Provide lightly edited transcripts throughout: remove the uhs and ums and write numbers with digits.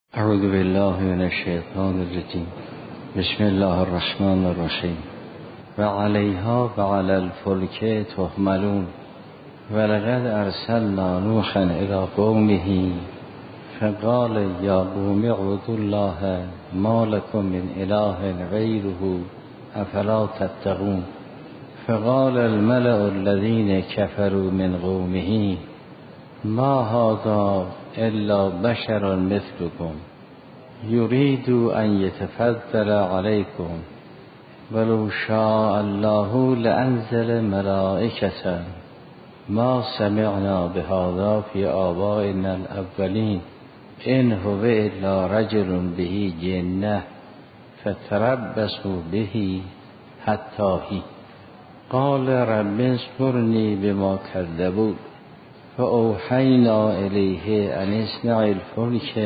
اعوذ بالله من الشیطان الرجیم. بسم الله الرحمن الرحیم. و علیها و علی الفلک تحملون ولقد ارسلنا نوحا الی قومه فقال یا قوم اعبدوا الله ما لكم من اله غیره افلا تتقون. فقال الملأ الذین کفروا من قومه ما هذا الا بشر مثلكم یرید ان یتفضل علیکم ولو شاء الله لانزل ملائکة ما سمعنا بهذا فی آبائنا الاولین ان هو الا رجل به جنة فتربصوا به حتی حین. قال رب انصرنی بما کذبون فأوحینا الیه ان اصنع الفلک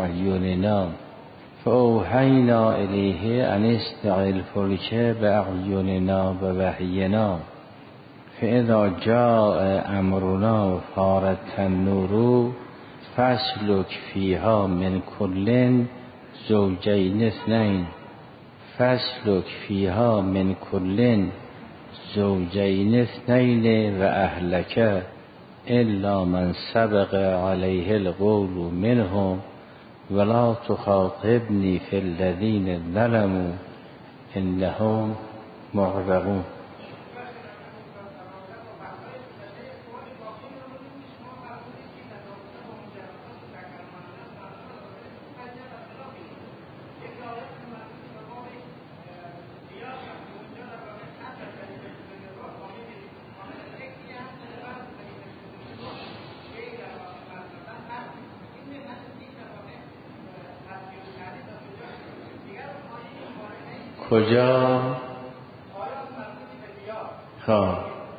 بأعیننا ووحینا فاذا جاء امرنا وفارت النور فاسلک فیها من کل زوجین اثنین و اهلک الا من سبق علیه القول منهم ولا تخاطبنی فی الذین ظلموا انهم مغرقون. کجا؟ ها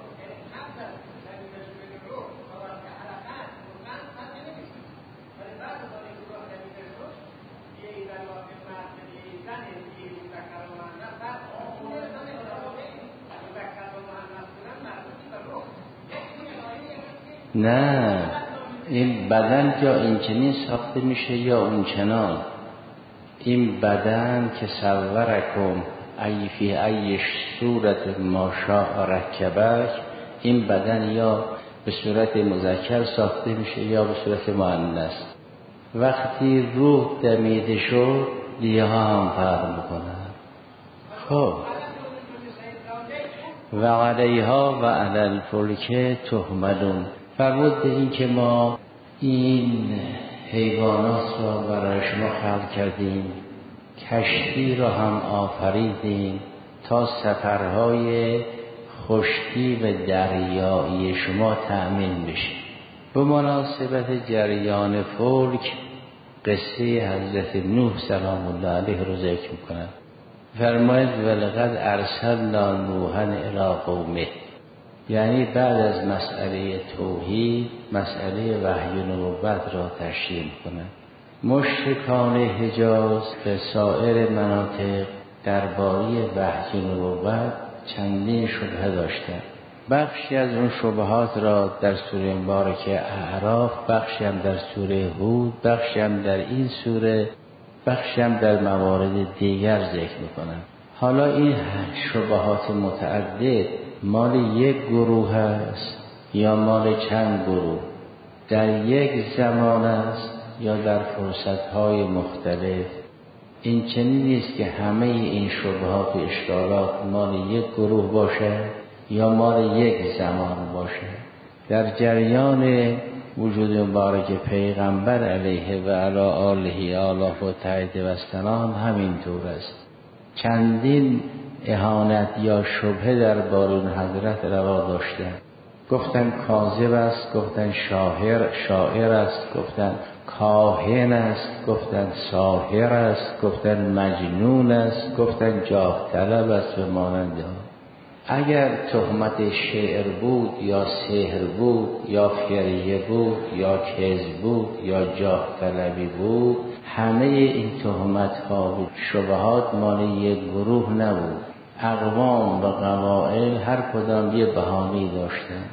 نه، این بدن یا این چنین ساخته میشه یا اون چنان. این بدن که صورکم ای فی ای صورت ما شاء رکبک، این بدن یا به صورت مذکر ساخته میشه یا به صورت مؤنث. وقتی روح دمیده شد دیگه ها هم فرق میکنن. خب و علیها و علی الفلک تحملون. فرمود به این که ما این حیوانات را برای شما خلق کردیم، کشتی را هم آفریدیم تا سفرهای خشکی و دریایی شما تأمین بشه. به مناسبت جریان فلک قصه حضرت نوح سلام الله علیه رو ذکر میکنند. فرماید ولقد ارسلنا نوحا الی قومه، یعنی بعد از مسئله توحید مسئله وحی و نبوت را تشریح کنند. مشرکان حجاز به سایر مناطق درباره وحی و نبوت چندین شبهه داشتند. بخشی از اون شبهات را در سوره مبارکه اعراف، بخشی هم در سوره هود، بخشی هم در این سوره، بخشی هم در موارد دیگر ذکر میکنند. حالا این شبهات متعدد مال یک گروه است یا مال چند گروه، در یک زمان است یا در فرصت‌های مختلف. این چنین نیست که همه این شبهات و اشکالات مال یک گروه باشه یا مال یک زمان باشه. در جریان وجود مبارک پیغمبر علیه و علی آله آلاف و تایید و سلام همین طور است. چندین اهانت یا شبهه در بارون حضرت روا داشتن. گفتن کاذب است، گفتن شاعر است، گفتن کاهن است، گفتن ساحر است، گفتن مجنون است، گفتن جاه طلب است و مانند ها. اگر تهمت شعر بود یا سحر بود یا فریه بود یا کذب بود یا جاه طلبی بود، همه این تهمت ها و شبهات مال یک گروه نبود. اقوام و قبائل هر کدام یه بهانه‌ای داشتن.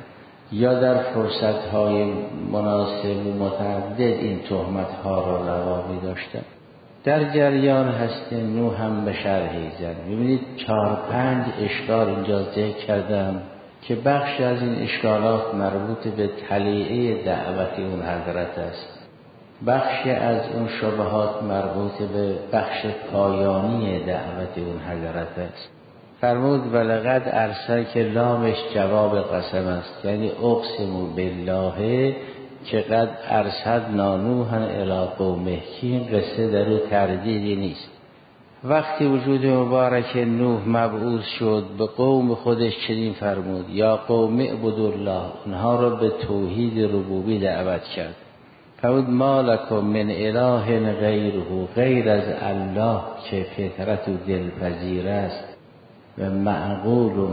یا در فرصت‌های مناسب و متعدد این تهمت‌ها را روا می‌داشتند. در جریان هست نوح هم به شرحی زد. ببینید 4-5 اشکال اینجا ذکر کردم که بخش از این اشکالات مربوط به طلیعه دعوت اون حضرت است. بخشی از اون شبهات مربوط به بخش پایانی دعوت اون حضرت است. فرمود ولقد ارسل که لامش جواب قسم است، یعنی اقسم بالله که قد ارسلنا نوحا الی قومه، که این قصه در او تردیدی نیست. وقتی وجود مبارک نوح مبعوث شد به قوم خودش چنین فرمود یا قوم اعبدوا الله، اونها را به توحید ربوبی دعوت کرد. فرمود ما لکم من اله غیره، غیر از الله که فطرت و دلپذیر است و معقول و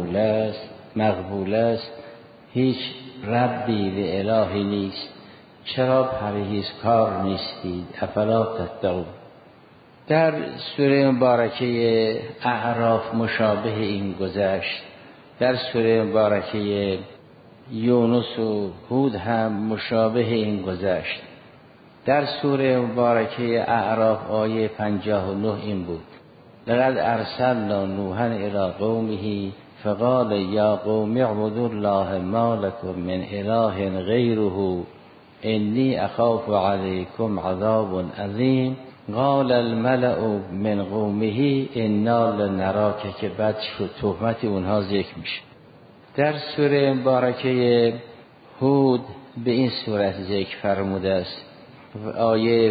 مقبول است، هیچ ربی به الهی نیست، چرا پرهیزکار نیستید؟ افلا تتقون. در سوره مبارکه اعراف مشابه این گذشت، در سوره مبارکه یونس و هود هم مشابه این گذشت. در سوره مبارکه اعراف آیه 59 این بود لقد ارسلنا نوحا الی قومه فقال یا قوم اعبدوا الله ما لكم من اله غیره انی اخاف علیکم عذاب عظیم قال الملأ من قومه انا لنراک، که بعد شد تهمت اونها ذکر میشه. در سوره مبارکه هود به این صورت ذکر فرموده است، آیه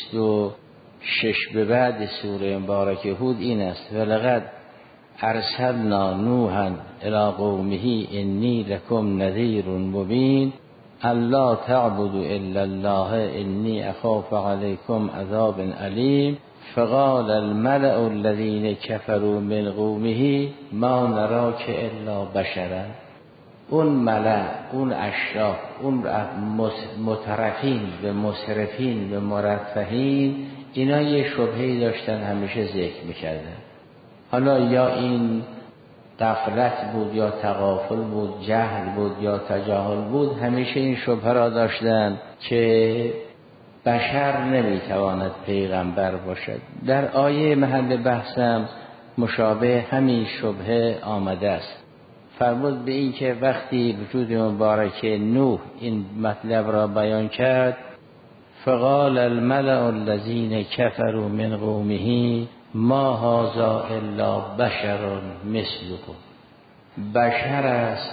26 به بعد سوره مبارکه هود این است ولقد ارسلنا نوحا الی قومه انی لکم نذیر مبین الا تعبدوا الا الله انی اخاف علیکم عذاب علیم فقال الملأ الذین کفروا من قومه ما نراک الا بشرا. اون ملأ، اون اشراف، اون مترفین و مسرفین و مرفهین، اینا یه شبهه‌ای داشتن همیشه ذکر میکردن. حالا یا این غفلت بود یا تغافل بود، جهل بود یا تجاهل بود، همیشه این شبهه را داشتن که بشر نمیتواند پیغمبر باشد. در آیه محل بحثم مشابه همین شبهه آمده است. فرمود به این که وقتی وجود مبارک نوح این مطلب را بیان کرد فقال الملأ الذین کفروا من قومه ما هذا الا بشر مثلکم. بشر است،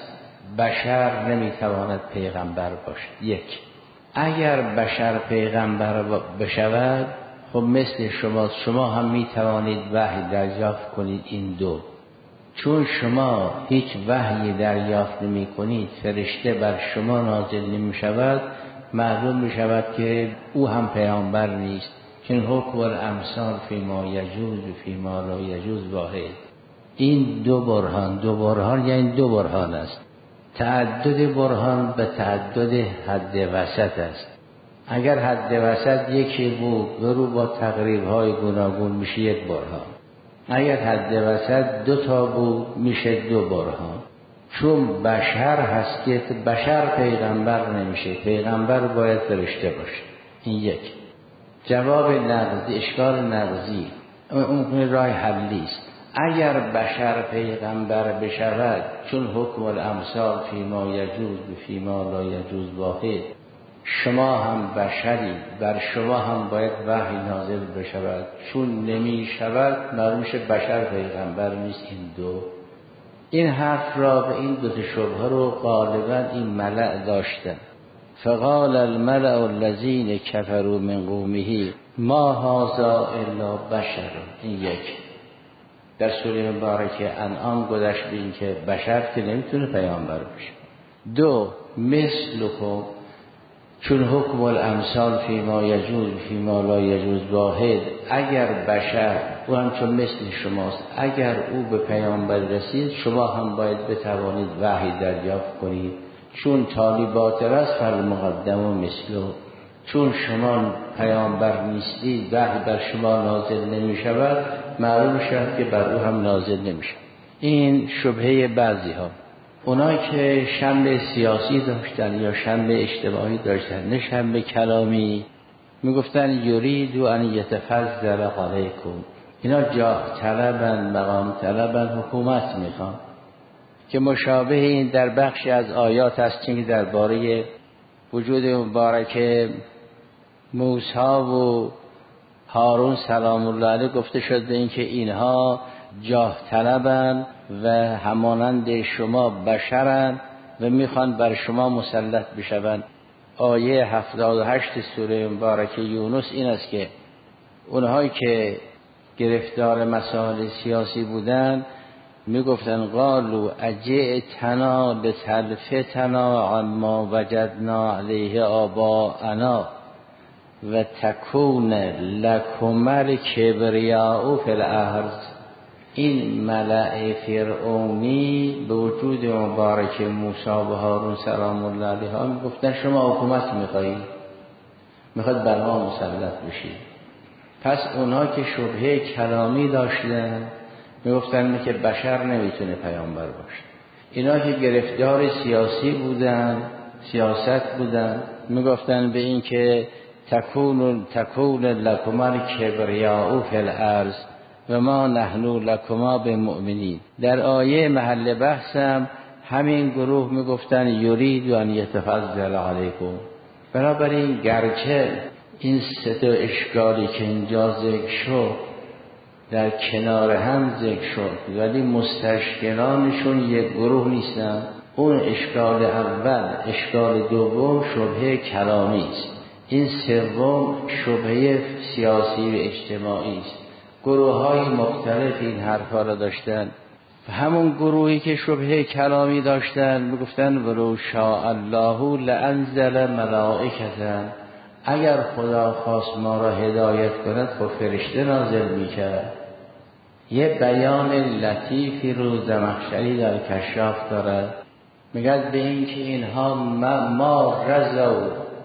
بشر نمیتواند پیغمبر باشد. یک، اگر بشر پیغمبر بشود خب مثل شما هم میتوانید وحی دریافت کنید. این دو، چون شما هیچ وحی دریافت نمی کنید، فرشته بر شما نازل نمی شود، معلوم می شود که او هم پیامبر نیست. چون حکم الامثال فیما یجوز و فیما لا یجوز واحد. این دو برهان یعنی دو برهان است. تعدد برهان به تعدد حد وسط است. اگر حد وسط یکی بود برو با تقریب‌های گوناگون میشه یک برهان. اگر حد وسط 2 تا بود میشه 2 برهان. چون بشر هست که بشر پیغمبر نمیشه، پیغمبر باید فرشته باشه. این یک. جواب نقضی، اشکال نقضی، اون راه حلی است. اگر بشر پیغمبر بشود، چون حکم الامثال فیما یجوز و فیما لا یجوز واحد، شما هم بشری، بر شما هم باید وحی نازل بشود. چون نمی شود معلوم میشه بشر پیغمبر نیست. این دو، این حرف را به این دو شبهه رو غالبا این ملأ داشتن. فقال الملأ الذین کفروا من قومه ما هذا الا بشر. این یک. در سوره مبارکه انعام گذشت به این که بشر که نمیتونه پیامبر باشه. 2 مثلکم، چون حکم الامثال فیما یجوز فیما لا یجوز واحد. اگر بشر او هم چون مثل شماست، اگر او به پیامبر رسید شما هم باید بتوانید وحی دریافت کنید. چون تالی باطل است فالمقدم و مثله. چون شما پیامبر نیستید، وحی بر شما نازل نمی شود، معلوم شد که بر او هم نازل نمی شود. این شبهه بعضی ها. اونا که شنبه سیاسی داشتن یا شنبه اجتماعی داشتن نه شنبه کلامی، میگفتن یرید ان یتفضل علیکم، اینا جاه طلبن، مقام طلبن، حکومت میخوان، که مشابه این در بخشی از آیات هست که درباره وجود مبارک موسی و هارون سلام الله علیه گفته شد به این که اینها جاه طلبن و همانند شما بشرن و میخوان بر شما مسلط بشوند. آیه 78 سوره مبارکه یونس این است که اونهایی که گرفتار مسائل سیاسی بودن میگفتن قالوا اجئتنا لتلفتنا عما وجدنا علیه آباءنا و تکون لکم الکبریاء فی الارض. این ملأ فرعونی به وجود مبارک موسی و هارون سلام الله علیها میگفتن شما حکومت میخواد بر ما مسلط بشید. پس اونها که شبهه کلامی داشتن میگفتن که بشر نمیتونه پیامبر باشه. اینا که گرفتار سیاسی بودن، سیاست بودن، میگفتن به این که تکون لکم الکبریاء فی الارض و ما نحن لکما بمؤمنین. در آیه محل بحثم همین گروه میگفتن یرید ان یتفضل علیکم. بنابراین گرچه این سه تا اشکالی که اینجا ذکر شد در کنار هم ذکر شد ولی مستشکلانشون یک گروه نیستن. اون اشکال اول، اشکال دوم شبهه کلامی است، این سوم شبهه سیاسی و اجتماعی است. گروه‌های مختلف این حرفا را داشتن. همون گروهی که شبهه کلامی داشتن میگفتن ولو شاء الله لانزل ملائکة، اگر خدا خواست ما را هدایت کند خب فرشته نازل میکرد. یه بیان لطیفی رو زمخشری در کشاف دارد، میگه به این که اینها ما رضوا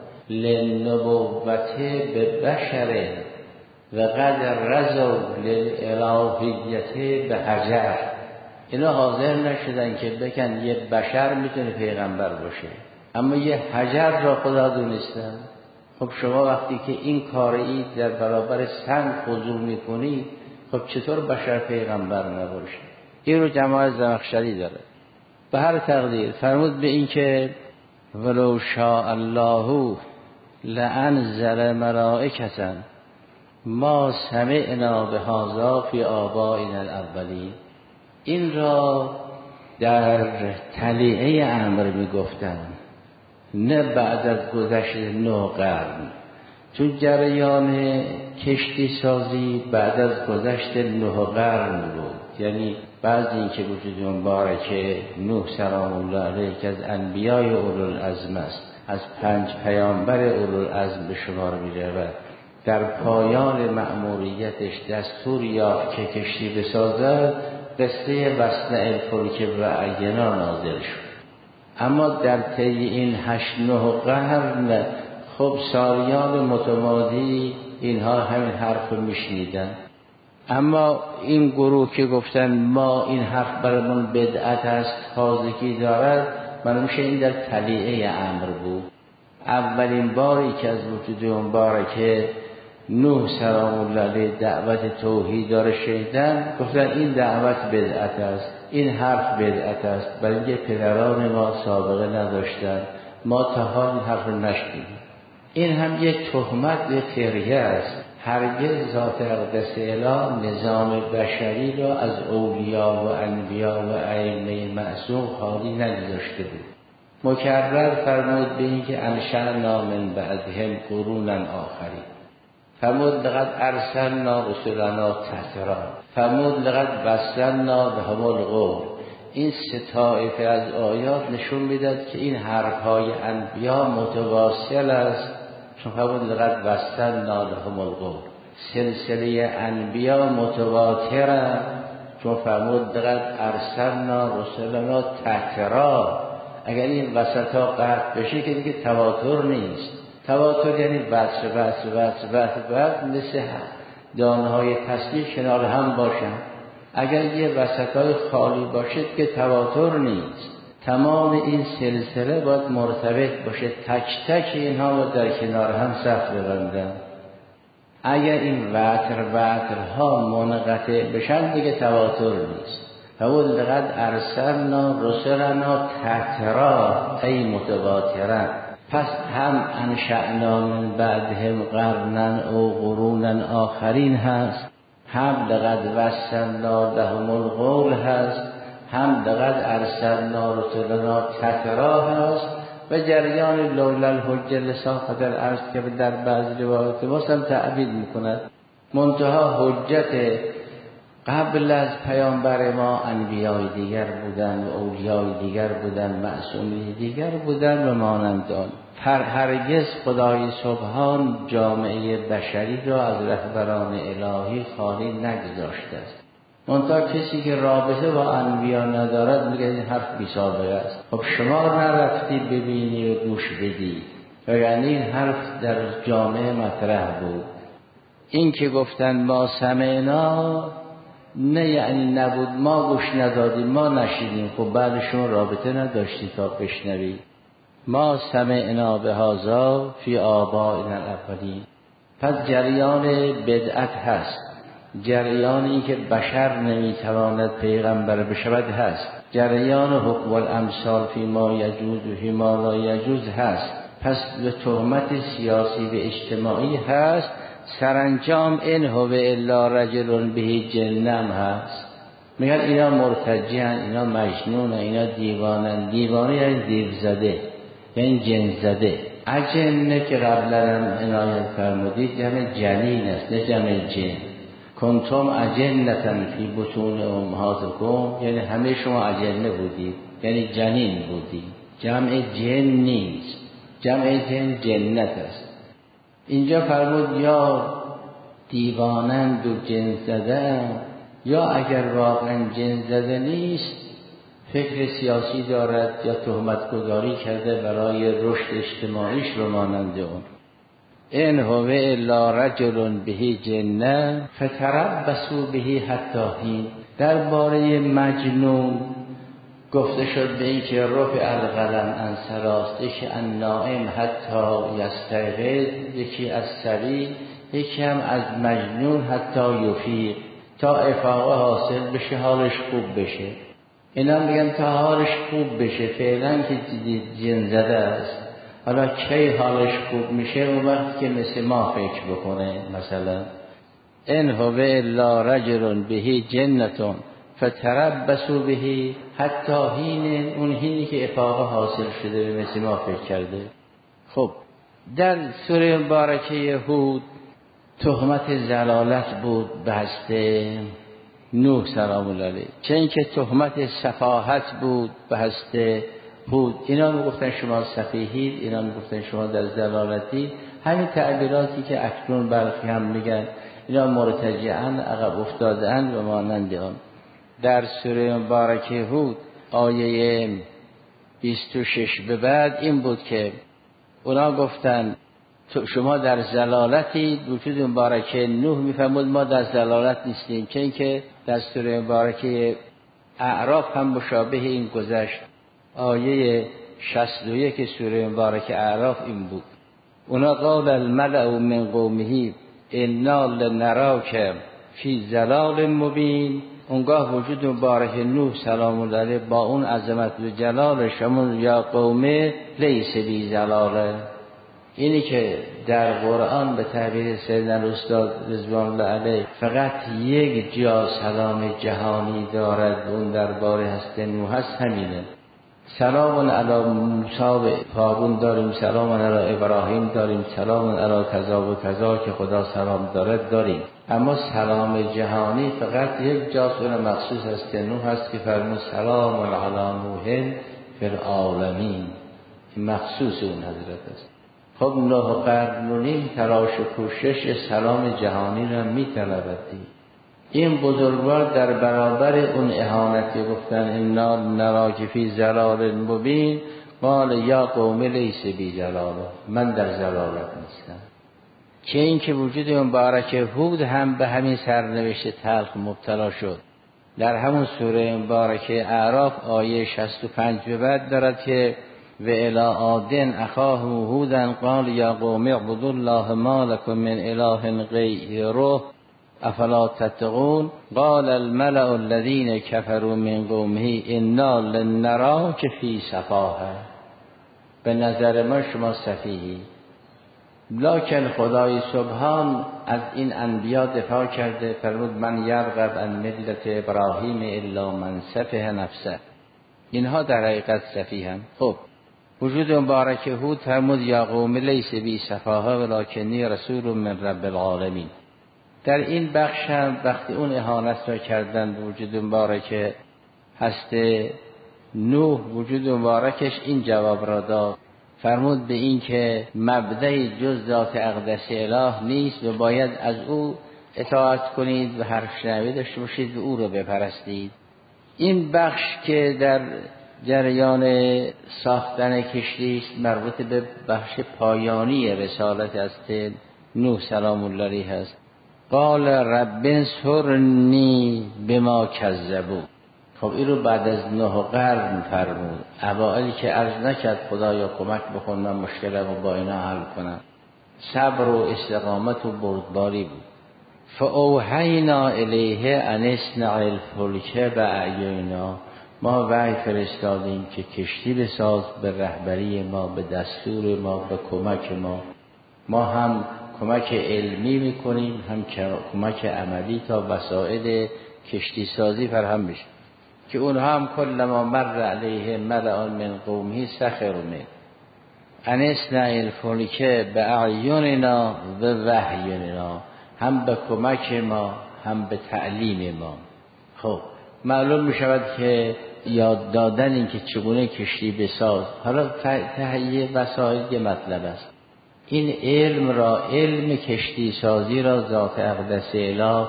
للنبوت به بشر و قد رضوا للالهیت به حجر. اینا حاضر نشدن که بگن یه بشر میتونه پیغمبر باشه، اما یه حجر را خدا دونستن. خب شما وقتی که این کاری در برابر سنگ خضوع میکنی، خب چطور بشر پیغمبر نباشه؟ این رو جماعت زمخشری داره. به هر تقدیر فرمود به این که ولو شاء الله لانزل ملائکة ما سمعنا بهذا فی آبائنا الاولین. این را در طلیعه امر میگفتن، نه بعد از گذشت 9 قرن. تو جریان کشتی سازی بعد از گذشت 9 قرن بود، یعنی بعد این که وجود مبارک نوح سلام الله علیه که از انبیای اولوالعزم است، از 5 پیامبر اولوالعزم به شمار می رود، در پایان مأموریتش دستور یافت که کشتی بسازد، قصه وصنع الفلک وعینا نازل شد. اما در طی این 8-9 قرن خب سالیان متمادی اینها همین حرف رو میشنیدن. اما این گروه که گفتن ما این حرف برامون بدعت است، تازگی دارد، معلوم میشه این در طلیعه امر بود. اولین باری که از وجود مبارک نوح سلام الله علیه دعوت توحید داره شنیدن، گفتن این دعوت بدعت است، این حرف بدعت است، برای اینکه پدران ما سابقه نداشتن، ما تا حال این حرف رو نشنیدیم. این هم یک تهمت به فقیه است. هرگز ذات اقدس اله نظام بشری را از اولیا و انبیا و ائمه معصوم خالی نگذاشته بود. مکرر فرمود به این که انشأنا من بعدهم قرونا آخرین. فرمود لقد ارسلنا رسلنا تترا. فرمود لقد بسلنا لهم القول. این 3 طایفه از آیات نشون میداد که این حرفهای انبیا متواصل است. چون فرمود لقد بسلنا لهم القول، سلسله انبیا متواتره. چون فرمود لقد ارسلنا رسلنا تترا. اگر این وسطا قطع بشه که دیگه تواتر نیست. تواتر یعنی بس مثل دانه‌های تسبیح کنار هم باشن. اگر یه وسطای خالی باشه که تواتر نیست. تمام این سلسله باید مرتبط باشه، تک تک اینها باید در کنار هم صف ببندن. اگر این وترها منقطع بشن دیگه تواتر نیست. فولقد ارسلنا رسلنا تترا ای متواترا. پس هم انشأنا من بعدهم قرنا او قرونا آخرین هست، هم لقد وصلنا لهم القول هست، هم لقد ارسلنا رسلنا تترا هست و جریان لولا الحجه لساقط الارض که در بعض روایات هم تعبیر میکند. منتها حجت قبل از پیامبر ما انبیای دیگر بودن و اولیای دیگر بودن، معصومی دیگر بودن و مانند آن. هرگز خدای سبحان جامعه بشری را از رهبران الهی خالی نگذاشته است. منتها کسی که رابطه با انبیا ندارد میگه این حرف بی سابقه است. خب شما نرفتی ببینی و گوش بدی، و یعنی این حرف در جامعه مطرح بود. این که گفتن ما سمعنا نه یعنی نبود ما گوش ندادیم ما نشیدیم. خب بعدشون رابطه نداشتی تا بشنوی. ما سمعنا بهذا فی آبائنا الاولین. پس جریان بدعت هست، جریان این که بشر نمیتواند پیغمبر بشود هست، جریان حکم الامثال فی ما یجوز و فی ما لا یجوز هست. پس به تهمت سیاسی و اجتماعی هست. سرانجام این هو الا رجل به جنم هست. میگن اینا مرتجعن، اینا مجنون، اینا دیوانن. دیوانه یعنی دیو زده، یعنی جن زده. اجنه که قبلا هم عنایت فرمودید جمع جنین است نه جمع جن. کنتم اجنتن فی بطون امهاتکم، یعنی همه شما اجنه بودید، یعنی جنین بودید. جمع جن نیست، جمع جن جنت است. اینجا فرمود یا دیوانند و جن زده، یا اگر واقعا جن زده نیست فکر سیاسی دارد یا تهمت گذاری کرده برای رشد اجتماعیش رو مانند اون. این هو الا رجل به جنه فتربصوا به حتی حین. درباره مجنون گفته شد به این که رفع القلم عن ثلاث، یکی النائم حتی یستیقظ، یکی از صبی، یکی هم از مجنون حتی یفیق، تا افاقه حاصل بشه حالش خوب بشه. اینا میگن تا حالش خوب بشه. فعلا که جن زده است، حالا کی حالش خوب میشه؟ اون وقت که مثل ما فکر بکنه. مثلا ان هو الا رجل به جنتون فتربصوا به حتی حین، اون حینی که افاقه حاصل شده به مثل ما فکر کرده. خب در سوره مبارکه هود تهمت زلالت بود به حضرت نوح سلام الله علیه، چه اینکه تهمت سفاهت بود به حضرت هود. اینا میگفتن شما سفیهید، اینا میگفتن شما در زلالتی. همین تعبیراتی که اکنون برخی هم میگن اینا مرتجعن، عقب افتادن و مانند آن. در سوره مبارکه هود آیه 26 به بعد این بود که اونا گفتن شما در زلالتی. وجود مبارکه نوح میفرمود ما در زلالت نیستیم، چه اینکه در سوره مبارکه اعراف هم مشابه این گذشت. آیه 61 سوره مبارکه اعراف این بود اونا قال الملأ من قومه انا لنراک فی ضلال مبین. اونگاه وجود مبارک نوح سلام الله علیه با اون عظمت و جلالش همون یا قومه لیس بی ضلاله. اینی که در قرآن به تعبیر سیدنا استاد رضوان الله علیه فقط یک جا سلام جهانی دارد، اون درباره هست نوح هست. همینه. سلام علی موسی و هارون داریم، سلام علی ابراهیم داریم، سلام علی کذا و کذا که خدا سلام دارد داریم. اما سلام جهانی فقط یک جاست، اون مخصوص است که نوح هست که فرمود سلام علی نوح فی العالمین. مخصوص اون حضرت است. خب 9 قرن و نیم تلاش و کوشش سلام جهانی را می‌طلبد. این بزرگوار در برابر اون اهانتی گفتن انا نراک فی ضلال مبین، قال یا قوم لیس بی ضلاله، من در ضلالت نیستم. که این که وجود مبارک هود هم به همین سرنوشت تلخ مبتلا شد. در همون سوره مبارکه اعراف آیه 65 به بعد دارد که و الی عادن اخاهم هودا قال یا قوم اعبدوا الله ما لكم من اله غیره افلا تتقون قال الملأ الذين كفروا من قومه انا لنراک فی سفاهه، به نظر ما شما سفیهی. لکن خدای سبحان از این انبیا دفاع کرده، فرمود من یرغب عن ملت ابراهیم الا من سفه نفسه، اینها در حقیقت سفیهند. خب وجود مبارک هود فرمود یا قوم لیس بی سفاهه ولکنی رسول من رب العالمین. در این بخش هم وقتی اون اهانت را کردن به وجود مبارک هست نوح، وجود مبارکش این جواب را داد، فرمود به این که مبدأ جز ذات اقدس اله نیست و باید از او اطاعت کنید و هر شنوی داشته باشید و او را بپرستید. این بخش که در جریان ساختن کشتی است مربوط به بخش پایانی رسالت است نوح سلام الله علیه است. قال رب انصرنی بما کذبوا. خب این رو بعد از 9 قرن فرمود. اوائلی که عرض نکرد خدایا کمک بکن من مشکلمو با اینا حل کنم، صبر و استقامت و بردباری بود. فاوحینا الیه ان اصنع الفلک باعیوننا، ما وحی فرستادیم که کشتی بساز به رهبری ما، به دستور ما، به کمک ما. ما هم کمک علمی میکنیم هم کمک عملی تا وسایل کشتی سازی فراهم بشه که اونها هم کلما مر علیه ملأ من قومه سخروا منه ان اصنع الفلک باعیوننا و وحینا، هم به کمک ما هم به تعلیم ما. خب معلوم می شود که یاد دادن این که چگونه کشتی بساز، حالا تهیه وسایل یه مطلب است. این علم را، علم کشتی سازی را ذات اقدس اله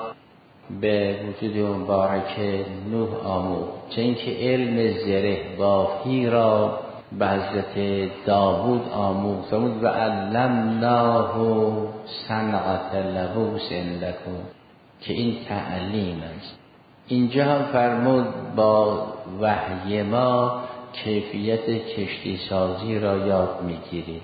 به وجود مبارک نوح آمود، چه اینکه علم زره بافی را به حضرت داوود آمود، فرمود و علمناه صنعة لبوس لکم، که این تعلیم است. اینجا هم فرمود با وحی ما کیفیت کشتی سازی را یاد میگیرید.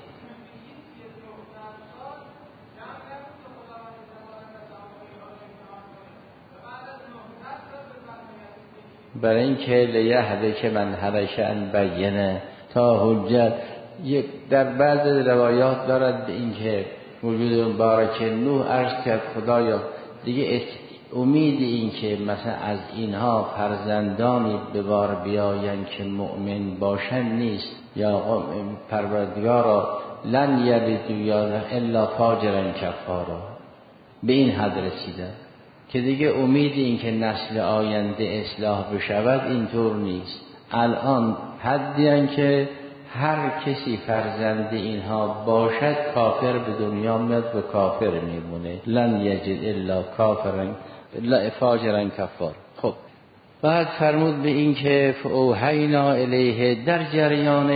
برای اینکه لیهلک من هلک عن بینه تا حجت. در بعض روایات دارد به اینکه وجود مبارک نوح عرض کرد خدایا دیگه امید این که مثلا از اینها فرزندانی به بار بیاین که مؤمن باشن نیست، یا پروردگارا لن یلدوا الا فاجرا کفارا، به این حد رسیدن که دیگه امید این که نسل آینده اصلاح بشود اینطور نیست. الان حدی که هر کسی فرزند اینها باشد کافر به دنیا میاد و کافر میمونه. لن یجد الا کافرن الا فاجرا کفار. خب بعد فرمود به این که فاوحینا الیه، در جریان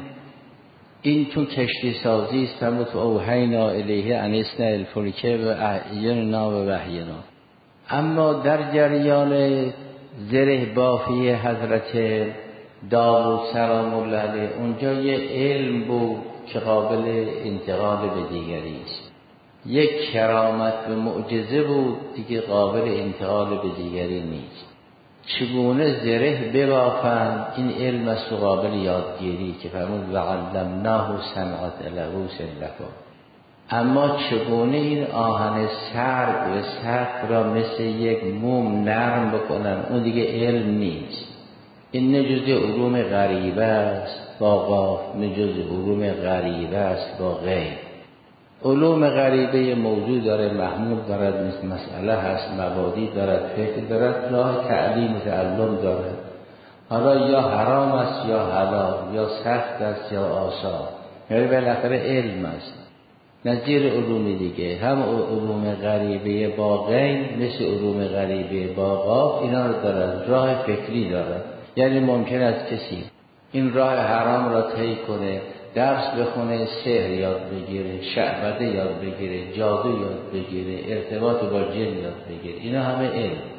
این تو کشتی سازی است، فرمود فاوحینا الیه ان اصنع الفلک باعیوننا و وحینا. اما در جریان زره بافی حضرت داوود سلام الله علیه اونجا یه علم بود که قابل انتقال به دیگری است، یک کرامت و معجزه بود دیگه قابل انتقال به دیگری نیست. چگونه زره ببافند این علم است و قابل یادگیری که فرمود و علمناه صنعة لبوس لکم. اما چگونه این آهن سرد و سخت را مثل یک موم نرم بکنن اون دیگه علم نیست. این نه جزء علوم غریبه است با قاف، نه جزء علوم غریبه است با غیر. علوم غریبه موضوع داره، محمول دارد، مثل مسئله هست، مبادی دارد، فکر دارد، راه تعلیم و تعلم دارد. حالا یا حرام است یا حلال، یا سخت است یا آسان، یعنی بالاخره علم است. نظیر علوم دیگه هم علوم غریبه با غیر مثل علوم غریبه با قاف اینا رو دارد، راه فکری دارد. یعنی ممکن است کسی این راه حرام را طی کنه، درس بخونه، سحر یاد بگیره، شعبده یاد بگیره، جادو یاد بگیره، ارتباط با جن یاد بگیره، اینا همه علم.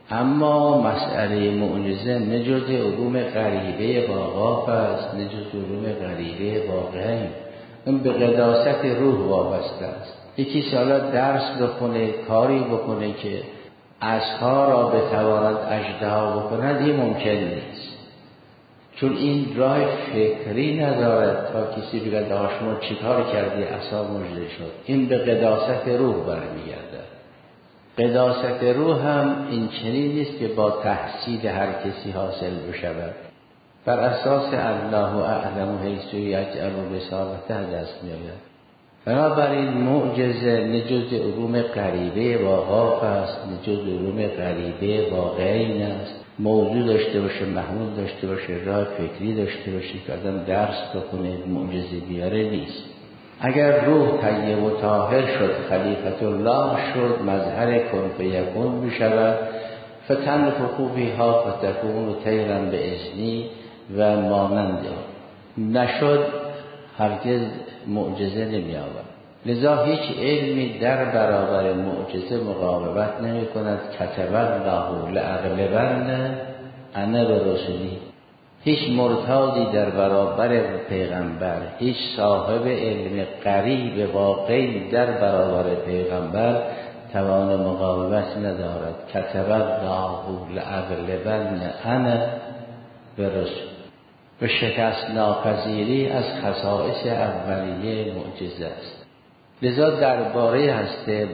اما مسئله معجزه نه جز علوم غریبه با قاف است، نه جز علوم غریبه با غیب. این به قداست روح وابسته است. یکی حالا درس بخونه، کاری بکنه که اصحا را بتواند اژدها بکند، این ممکن نیست، چون این راه فکری ندارد تا کسی بگه شما چیکار کردی عصا مژده شد. این به قداست روح برمیگردد. قداست روح هم این چنین نیست که با تحصیل هر کسی حاصل بشود، بر اساس الله اعلم حیث یجعل رسالته دست می‌آید. بنابراین معجزه نه جز علوم غریبه با قاف است، نه جز علوم غریبه با غین است. موضوع داشته باشه، محمول داشته باشه، راه فکری داشته باشه که آدم درس بکنه معجزه بیاره نیست. اگر روح طیب و طاهر شد، خلیفت الله شد، مظهر کن فیکون میشود، فتنفخوا فیها فتکون طیرا باذنی و مانند نشد، هرگز معجزه نمی آورد. لذا هیچ علمی در برابر معجزه مقاومت نمی کند. کتب الله لاغلبن انا برسلی. هیچ مرتاضی در برابر پیغمبر، هیچ صاحب علم قریب واقعی در برابر پیغمبر توان مقاومت ندارد. کتب الله لاغلبن انا برسلی. و شکست ناپذیری از خصائص اولیه معجزه است. لذا درباره هسته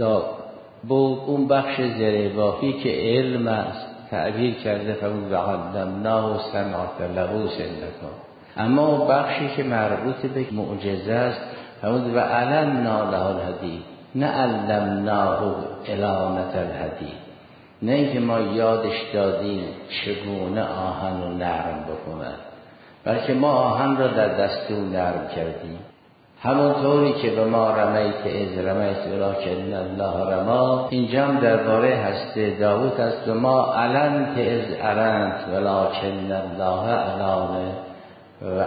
بود اون بخش زیربافی که علم است تعبیر کرده فرمود وعلمناه صنعة لبوس لکم. اما اون بخشی که مربوط به معجزه است فرمود وعلمنا له الحدید، نه علمناه علامة الحدید، نه اینکه ما یادش دادیم چگونه آهن رو نرم بکنه، بلکه ما آهن را در دست او نرم کردیم. همونطوری که به ما رمیت اذ رمیت ولکن الله رما، اینجا هم درباره هسته داوود است و ما علنت اذ علنت ولکن الله علانه و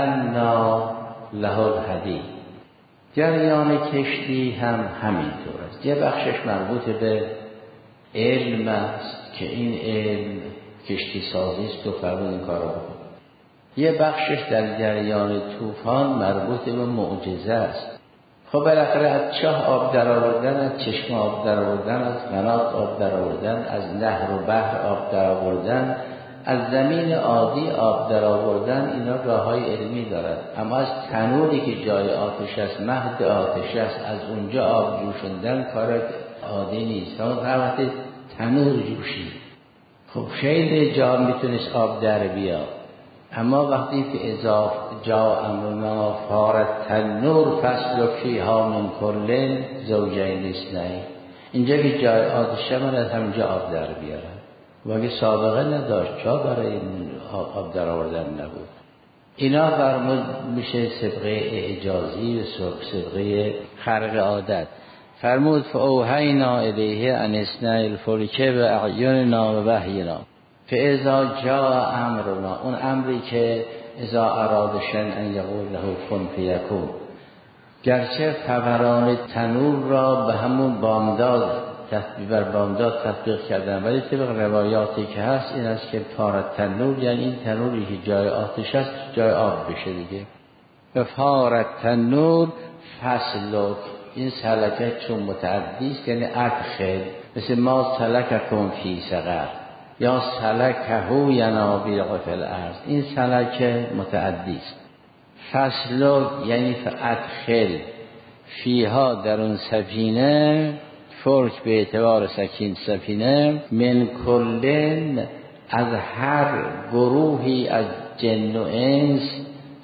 علنا له الحدید. جریان کشتی هم همینطور است. یه بخشش مربوط به علم است که این علم کشتی سازی است و فرمود این کار رو بکن. یه بخشش در جریان طوفان مربوط به معجزه است. خب بالاخره از چاه آب در آوردن، از چشم آب در آوردن، از قنات آب در آوردن، از نهر و بحر آب در آوردن، از زمین عادی آب در آوردن، اینا راههای علمی دارد. اما از تنوری که جای آتش است، مهد آتش است، از اونجا آب جوشوندن کار عادی نیست. اون وقتی تنور جوشی، خب خیلی جا میتونست آب در بیاد، اما وقتی که اضاف جا امرنا فارت تنور فسلک فیها من کل زوجین اثنین، اینجا که جای آتشه من از همینجا آب در بیارم. و اگه سابقه نداشت جا برای آب در آوردن نبود. اینا فرمود میشه سبقه اعجازی و سبقه خرق عادت. فرمود فاوحینا الیه ان اصنع الفلک باعیننا و وحینا فاذا جاء امرنا، اون امری که اذا اراد شیئا ان یقول له کن فیکون. گرچه فوران تنور را به همون بامداد بر بامداد تطبیق کردن، ولی طبق روایاتی که هست این است که فارت تنور یعنی این تنوری که جای آتش است جای آب بشه دیگه. به فارت تنور فسلک، این سلکه چون متعدی است یعنی ادخل، مثل ما سلککم فی سقر یا سلکه ینابیع فی الارض، این سلکه متعدی است. فسلک یعنی ادخل فیها در اون سفینه، فلک به اعتبار سکین سفینه، من کلن از هر گروهی از جن و انس،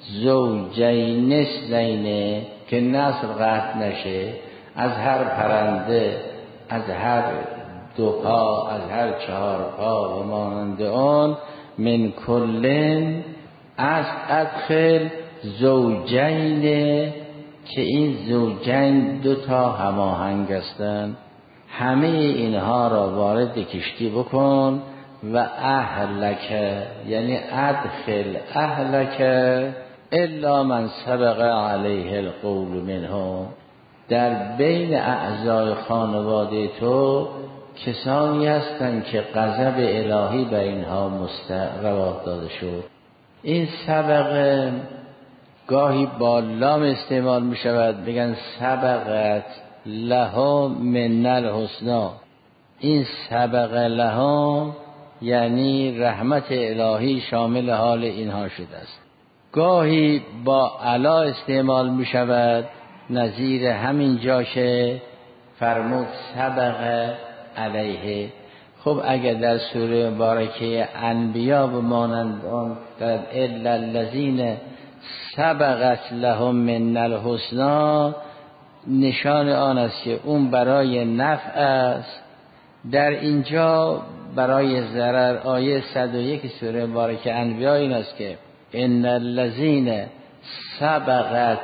زوجین اثنین که نسل قطع نشه، از هر پرنده، از هر دو پا، از هر چهار پا و مانند آن، من کلن از ادخل زوجین، که این زوجین دو تا هماهنگ هستند، همه اینها را وارد کشتی بکن. و اهلک یعنی ادخل اهلک الا من سبق علیه القول منهم، در بین اعضای خانواده تو کسانی هستند که غضب الهی بر اینها روا داده شد. این سبق گاهی با لام استعمال می شود، بگن سبقت لهم من الحسنا. این سبق لهم یعنی رحمت الهی شامل حال اینها شده است. گاهی با علا استعمال می شود، نظیر همین جا که فرمود سبق علیه. خب اگر در سوره مبارکه انبیا بمانند آن در الا الذین سبقت لهم من الحسنا، نشان آن است که اون برای نفع است. در اینجا برای ضرر. آیه 101 سوره مبارکه انبیا این است که ان الذین سبقت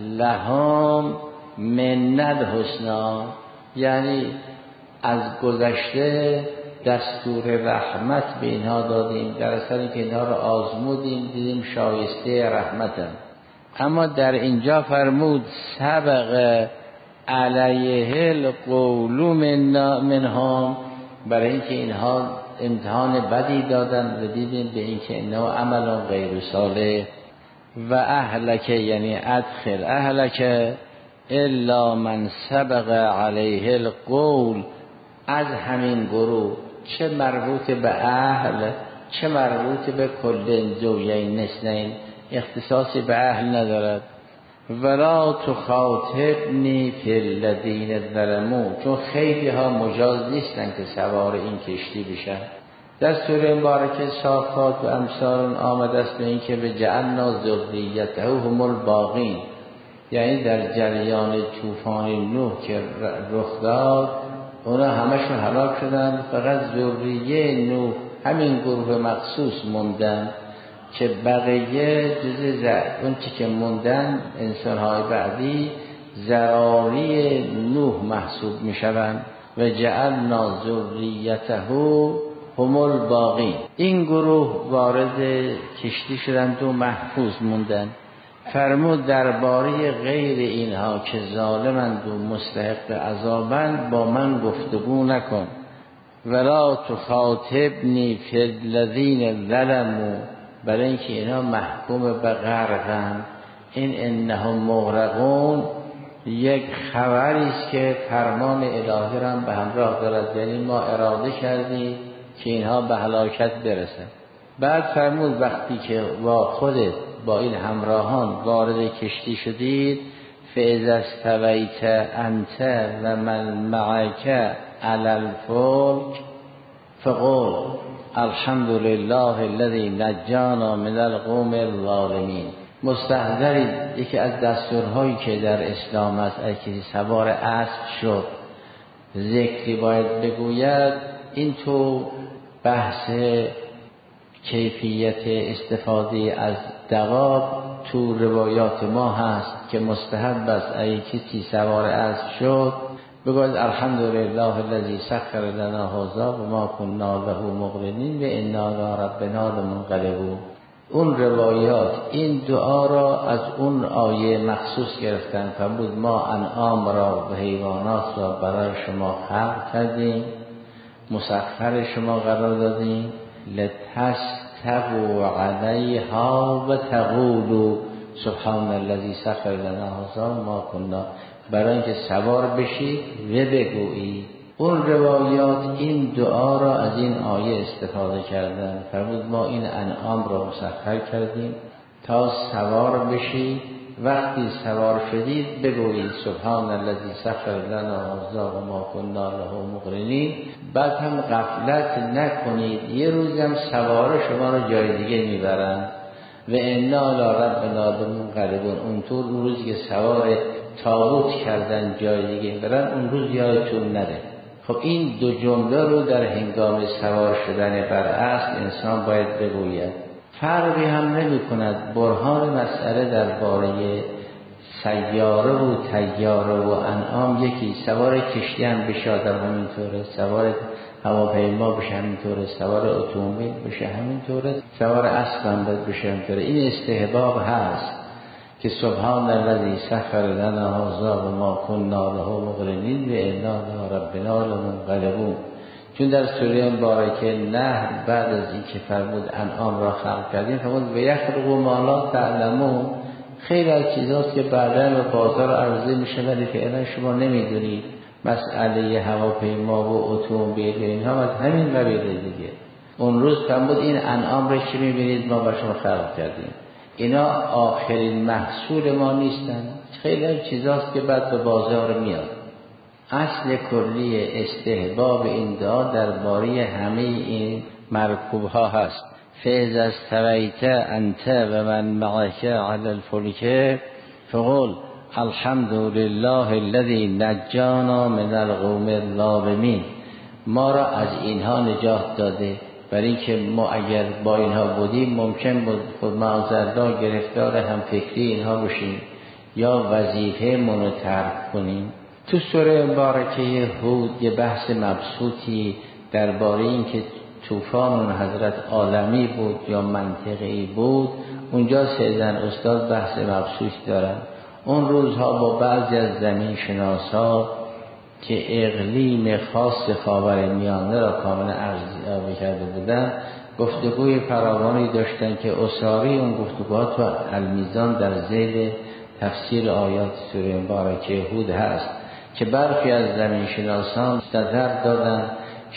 لهم من الحسنا، یعنی از گذشته دستور رحمت به اینها دادیم، در اثر که اینها را آزمودیم دیدیم شایسته رحمتن. اما در اینجا فرمود سبق علیه القول منهم، برای اینکه اینها امتحان بدی دادن و دیدیم به اینکه اینها عمل غیر صالح. و اهلک یعنی ادخل اهلک الا من سبق علیه القول. از همین گروه، چه مربوط به اهل چه مربوط به کل زوجین اثنین، اختصاصی به اهل ندارد. ولا تخاطبنی فی الذین ظلموا، چون خیلی ها مجاز نیستن که سوار این کشتی بشن. در سوره مبارکه صافات و امثال آمده است به این که به جعلنا ذریته هم الباقین، یعنی در جریان طوفان نوح که رخ داد اونا همشون هلاک شدن، فقط ذریه نوح همین گروه مخصوص موندن که بقیه جز اون چی که موندن انسان‌های بعدی ذراری نوح محسوب می‌شوند. و جعلنا ذریته هم الباقین. این گروه وارد کشتی شدند و محفوظ موندن. فرمود درباره غیر اینها که ظالمند و مستحق عذابند با من گفتگو نکن. ولا تخاطبنی فی الذین ظلموا، برای اینکه اینا محکوم به غرقند. این انهم مغرقون یک خبری است که فرمان الهی را به همراه دارد، یعنی ما اراده کردیم که اینها به هلاکت برسن. بعد فرمود وقتی که با خودت با این همراهان وارد کشتی شدید، فاذا استویت انت و من معک علی الفلک فقل الحمد لله الذی نجانا من القوم الظالمین. مستحضرید یکی از دستورهایی که در اسلام است، اگه کسی سوار اسب شد ذکری باید بگوید. این تو بحث کیفیت استفاده از دواب تو روایات ما هست که مستحب است اگه کسی سوار اسب شد بگوید الحمدلله الذی سخر لنا هذا و ما كنا له مقرنین و انا الی ربنا لمنقلبون. اون روایات این دعا را از اون آیه مخصوص گرفتن. فرمود ما انعام را و حیوانات را برای شما خلق کردیم، مسخر شما قرار دادیم، لتستووا علیها و تقولوا سبحان الذی سخر لنا هذا ما كنا، برای اینکه سوار بشید و بگویید. اون روایات این دعا را از این آیه استفاده کردن. فرمود ما این انعام را مسخر کردیم تا سوار بشید، وقتی سوار شدید بگویید سبحان الذی سخر لنا هذا و ما كنا له مقرنین. بعد هم غفلت نکنید، یه روزی هم سوار شما را جای دیگه میبرن و انا الی ربنا لمنقلبون. اونطور اون روزی که سوار تابوت کردن جای دیگه برن اون روز یادتون نره. خب این دو جمله رو در هنگام سوار شدن بر اسب انسان باید بگوید. فرقی هم نمی کند. برهان مسئله درباره سیاره و طیاره و انعام یکی. سوار کشتی هم بشه آدم همینطوره، سوار هواپیما بشه همینطوره، سوار اتومبیل بشه همینطوره، سوار اسب هم بشه همینطوره. این استحباب هست که سبحان الذی سخر لنا هذا و ما کنا له مقرنین و انا الی ربنا لمنقلبون. چون در سوره مبارکه نحل بعد از اینکه فرمود انعام را خلق کردیم فرمود و یخلق ما لا تعلمون. خیلی از چیزاست که بعدا به بازار عرضه میشه ولی فعلا شما نمیدونید. مسئله هواپیما و اتومبیل و اینها از همین قبیله دیگه. اون روز فرمود این انعام را که میبینید ما با شما خلق کردیم، اینا آخرین محصول ما نیستن. خیلی از چیزاست که بعد به بازار میاد. اصل کلی استحباب این دعا درباره همه این مرکوب ها هست. فاذا استویت انت و من معك على الفلك فقل الحمد لله الذي نجانا من القوم الظالمین. ما را از اینها نجات داده، برای اینکه ما اگر با اینها بودیم ممکن بود خود معاذالله گرفتار هم فکری اینها بشیم یا وظیفه منو ترک کنیم. تو سوره مبارکه هود یه بحث مبسوطی درباره این که طوفان اون حضرت عالمی بود یا منطقی بود، اونجا سیدن استاد بحث مبسوطی دارن. اون روزها با بعضی از زمین شناسا که اقلیم خاص خاورمیانه را کاملا ارزیابی کرده بودن گفتگوی فراوانی داشتن که اساری اون گفتگوها تو المیزان در ذیل تفسیر آیات سوره مبارکه هود هست که برخی از زمین شناسان نظر دادن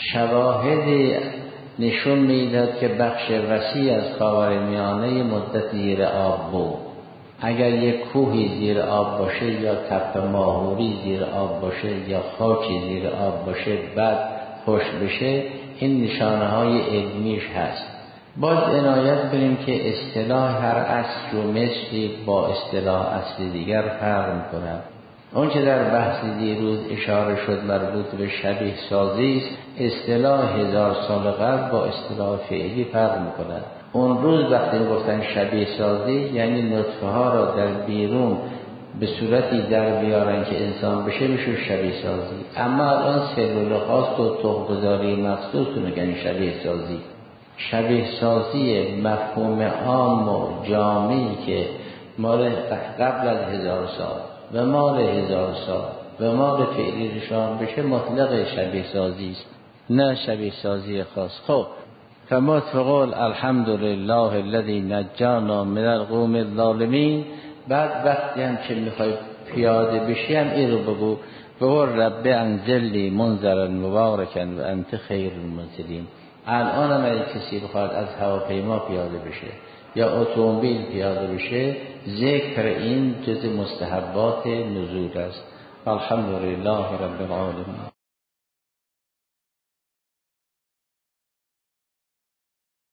شواهد نشون میداد که بخش وسیع از خاورمیانه مدت زیر آب بود. اگر یک کوهی زیر آب باشه یا تپه ماهوری زیر آب باشه یا خاکی زیر آب باشه بعد خوش بشه، این نشانه های علمیش هست. باز عنایت بریم که اصطلاح هر اصل و مثلی با اصطلاح اصل دیگر فرق میکنه. اون که در بحث دیروز اشاره شد مربوط به شبیه سازی است، اصطلاح 1000 سال قبل با اصطلاح فعلی فرق میکنه. اون روز وقتی گفتن شبیه سازی یعنی نطفه ها را در بیرون به صورتی در بیارن که انسان بشه میشه شبیه سازی. اما الان سلول خاص و تخم‌گذاری مخصوص رو میگن شبیه سازی. شبیه سازی مفهوم عام و جامعی که مال قبل از 1000 سال و مال 1000 سال و مال فعلی نشان بشه مطلق شبیه سازی است، نه شبیه سازی خاص. خب فما تقول الحمد لله الذي نجانا من القوم الظالمین. بعد وقتی هم که میخوای پیاده بشی هم این رو بگو بقول رب انزلی منذرا مبارکا و انت خیر المنزلین. الان هم اگه کسی بخواد از هواپیما پیاده بشه یا اتومبیل پیاده بشه ذکر این جز مستحبات نزول است. الحمد لله رب العالمین.